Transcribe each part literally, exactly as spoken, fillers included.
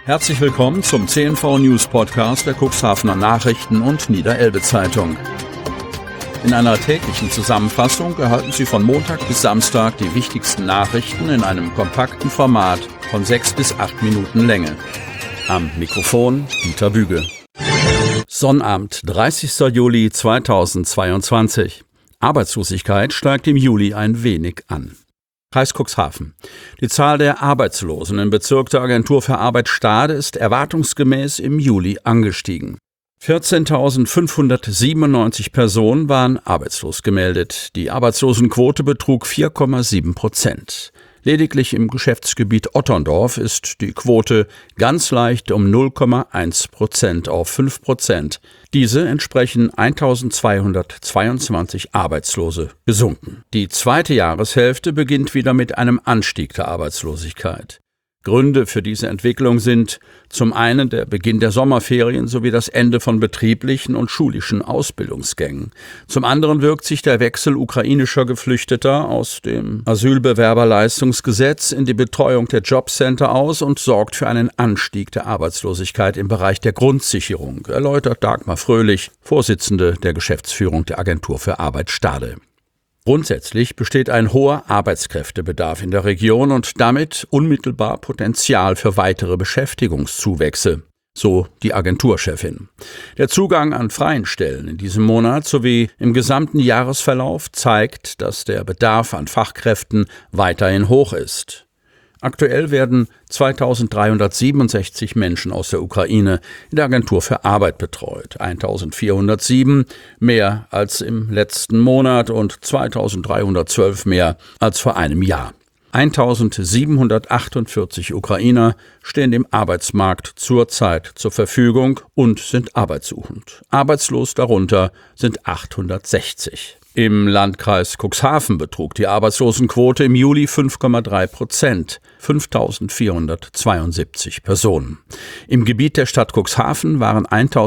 Herzlich willkommen zum C N V News Podcast der Cuxhavener Nachrichten und Niederelbe Zeitung. In einer täglichen Zusammenfassung erhalten Sie von Montag bis Samstag die wichtigsten Nachrichten in einem kompakten Format von sechs bis acht Minuten Länge. Am Mikrofon Dieter Büge. Sonnabend, dreißigster Juli zweitausendzweiundzwanzig. Arbeitslosigkeit steigt im Juli ein wenig an. Kreis Cuxhaven. Die Zahl der Arbeitslosen im Bezirk der Agentur für Arbeit Stade ist erwartungsgemäß im Juli angestiegen. vierzehntausendfünfhundertsiebenundneunzig Personen waren arbeitslos gemeldet. Die Arbeitslosenquote betrug vier Komma sieben Prozent. Lediglich im Geschäftsgebiet Otterndorf ist die Quote ganz leicht um null Komma eins Prozent auf fünf Prozent. Diese entsprechen eintausendzweihundertzweiundzwanzig Arbeitslose gesunken. Die zweite Jahreshälfte beginnt wieder mit einem Anstieg der Arbeitslosigkeit. Gründe für diese Entwicklung sind zum einen der Beginn der Sommerferien sowie das Ende von betrieblichen und schulischen Ausbildungsgängen. Zum anderen wirkt sich der Wechsel ukrainischer Geflüchteter aus dem Asylbewerberleistungsgesetz in die Betreuung der Jobcenter aus und sorgt für einen Anstieg der Arbeitslosigkeit im Bereich der Grundsicherung, erläutert Dagmar Fröhlich, Vorsitzende der Geschäftsführung der Agentur für Arbeit Stade. Grundsätzlich besteht ein hoher Arbeitskräftebedarf in der Region und damit unmittelbar Potenzial für weitere Beschäftigungszuwächse, so die Agenturchefin. Der Zugang an freien Stellen in diesem Monat sowie im gesamten Jahresverlauf zeigt, dass der Bedarf an Fachkräften weiterhin hoch ist. Aktuell werden zweitausenddreihundertsiebenundsechzig Menschen aus der Ukraine in der Agentur für Arbeit betreut, eintausendvierhundertsieben mehr als im letzten Monat und zweitausenddreihundertzwölf mehr als vor einem Jahr. eintausendsiebenhundertachtundvierzig Ukrainer stehen dem Arbeitsmarkt zurzeit zur Verfügung und sind arbeitssuchend. Arbeitslos darunter sind achthundertsechzig. Im Landkreis Cuxhaven betrug die Arbeitslosenquote im Juli fünf Komma drei Prozent, fünftausendvierhundertzweiundsiebzig Personen. Im Gebiet der Stadt Cuxhaven waren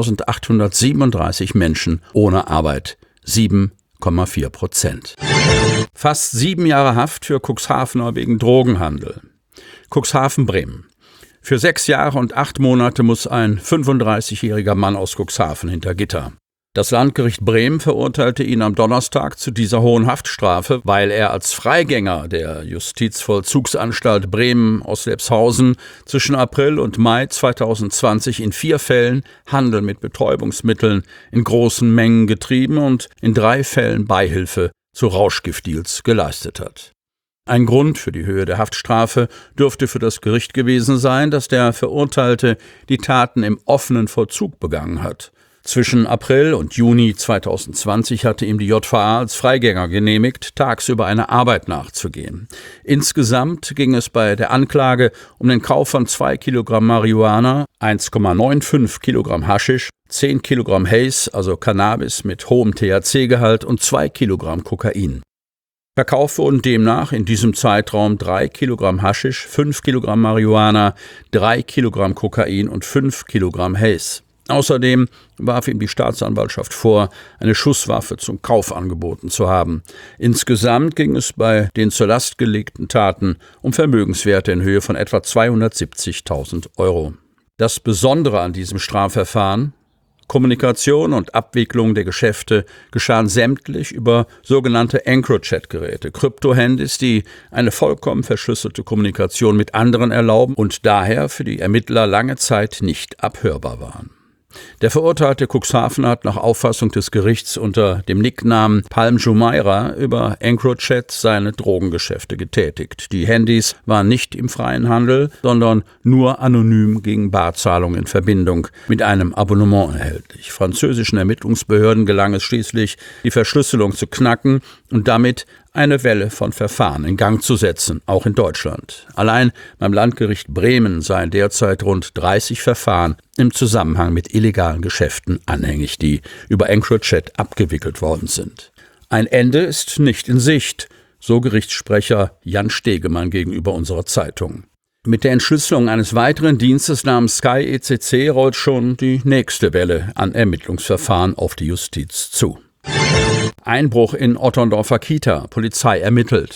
eintausendachthundertsiebenunddreißig Menschen ohne Arbeit, sieben Komma vier Prozent. Fast sieben Jahre Haft für Cuxhavener wegen Drogenhandel. Cuxhaven-Bremen. Für sechs Jahre und acht Monate muss ein fünfunddreißigjähriger Mann aus Cuxhaven hinter Gitter. Das Landgericht Bremen verurteilte ihn am Donnerstag zu dieser hohen Haftstrafe, weil er als Freigänger der Justizvollzugsanstalt Bremen-Oslepshausen zwischen April und Mai zweitausendzwanzig in vier Fällen Handel mit Betäubungsmitteln in großen Mengen getrieben und in drei Fällen Beihilfe zu Rauschgiftdeals geleistet hat. Ein Grund für die Höhe der Haftstrafe dürfte für das Gericht gewesen sein, dass der Verurteilte die Taten im offenen Vollzug begangen hat. Zwischen April und Juni zweitausendzwanzig hatte ihm die J V A als Freigänger genehmigt, tagsüber einer Arbeit nachzugehen. Insgesamt ging es bei der Anklage um den Kauf von zwei Kilogramm Marihuana, eins Komma fünfundneunzig Kilogramm Haschisch, zehn Kilogramm Haze, also Cannabis mit hohem T H C-Gehalt und zwei Kilogramm Kokain. Verkauft wurden demnach in diesem Zeitraum drei Kilogramm Haschisch, fünf Kilogramm Marihuana, drei Kilogramm Kokain und fünf Kilogramm Haze. Außerdem warf ihm die Staatsanwaltschaft vor, eine Schusswaffe zum Kauf angeboten zu haben. Insgesamt ging es bei den zur Last gelegten Taten um Vermögenswerte in Höhe von etwa zweihundertsiebzigtausend Euro. Das Besondere an diesem Strafverfahren: Kommunikation und Abwicklung der Geschäfte geschahen sämtlich über sogenannte EncroChat-Geräte, Kryptohandys, die eine vollkommen verschlüsselte Kommunikation mit anderen erlauben und daher für die Ermittler lange Zeit nicht abhörbar waren. Der verurteilte Cuxhavener hat nach Auffassung des Gerichts unter dem Nicknamen Palm Jumeirah über EncroChat seine Drogengeschäfte getätigt. Die Handys waren nicht im freien Handel, sondern nur anonym gegen Barzahlung in Verbindung mit einem Abonnement erhältlich. Französischen Ermittlungsbehörden gelang es schließlich, die Verschlüsselung zu knacken und damit eine Welle von Verfahren in Gang zu setzen, auch in Deutschland. Allein beim Landgericht Bremen seien derzeit rund dreißig Verfahren im Zusammenhang mit illegalen Geschäften anhängig, die über EncroChat abgewickelt worden sind. Ein Ende ist nicht in Sicht, so Gerichtssprecher Jan Stegemann gegenüber unserer Zeitung. Mit der Entschlüsselung eines weiteren Dienstes namens Sky E C C rollt schon die nächste Welle an Ermittlungsverfahren auf die Justiz zu. Einbruch in Otterndorfer Kita, Polizei ermittelt.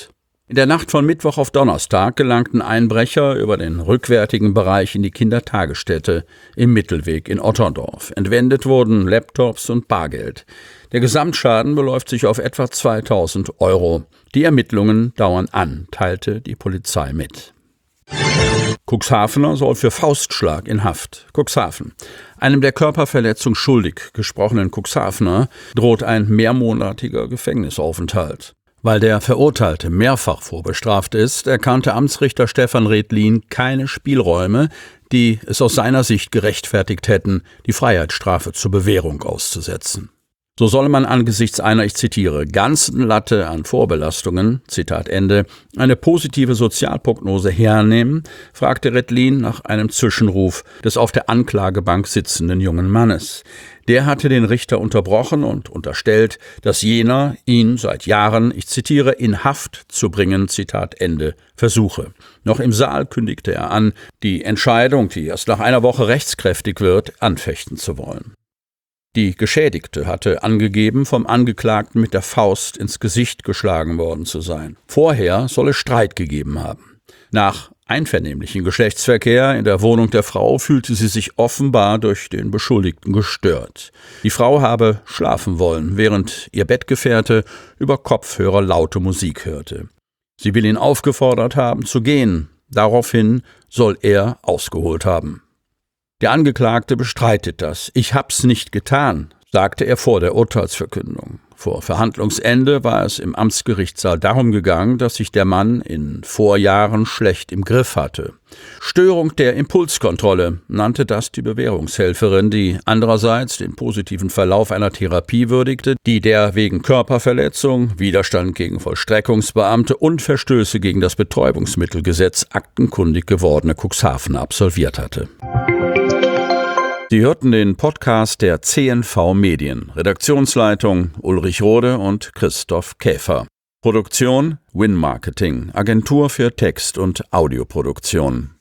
In der Nacht von Mittwoch auf Donnerstag gelangten Einbrecher über den rückwärtigen Bereich in die Kindertagesstätte im Mittelweg in Otterndorf. Entwendet wurden Laptops und Bargeld. Der Gesamtschaden beläuft sich auf etwa zweitausend Euro. Die Ermittlungen dauern an, teilte die Polizei mit. Cuxhavener soll für Faustschlag in Haft. Cuxhaven. Einem der Körperverletzung schuldig gesprochenen Cuxhavener droht ein mehrmonatiger Gefängnisaufenthalt. Weil der Verurteilte mehrfach vorbestraft ist, erkannte Amtsrichter Stefan Redlin keine Spielräume, die es aus seiner Sicht gerechtfertigt hätten, die Freiheitsstrafe zur Bewährung auszusetzen. So solle man angesichts einer, ich zitiere, ganzen Latte an Vorbelastungen, Zitat Ende, eine positive Sozialprognose hernehmen, fragte Redlin nach einem Zwischenruf des auf der Anklagebank sitzenden jungen Mannes. Der hatte den Richter unterbrochen und unterstellt, dass jener ihn seit Jahren, ich zitiere, in Haft zu bringen, Zitat Ende, versuche. Noch im Saal kündigte er an, die Entscheidung, die erst nach einer Woche rechtskräftig wird, anfechten zu wollen. Die Geschädigte hatte angegeben, vom Angeklagten mit der Faust ins Gesicht geschlagen worden zu sein. Vorher soll es Streit gegeben haben. Nach einvernehmlichen Geschlechtsverkehr in der Wohnung der Frau fühlte sie sich offenbar durch den Beschuldigten gestört. Die Frau habe schlafen wollen, während ihr Bettgefährte über Kopfhörer laute Musik hörte. Sie will ihn aufgefordert haben, zu gehen. Daraufhin soll er ausgeholt haben. Der Angeklagte bestreitet das. Ich hab's nicht getan, sagte er vor der Urteilsverkündung. Vor Verhandlungsende war es im Amtsgerichtssaal darum gegangen, dass sich der Mann in Vorjahren schlecht im Griff hatte. Störung der Impulskontrolle nannte das die Bewährungshelferin, die andererseits den positiven Verlauf einer Therapie würdigte, die der wegen Körperverletzung, Widerstand gegen Vollstreckungsbeamte und Verstöße gegen das Betäubungsmittelgesetz aktenkundig gewordene Cuxhavener absolviert hatte. Sie hörten den Podcast der C N V Medien. Redaktionsleitung Ulrich Rode und Christoph Käfer. Produktion Win Marketing, Agentur für Text- und Audioproduktion.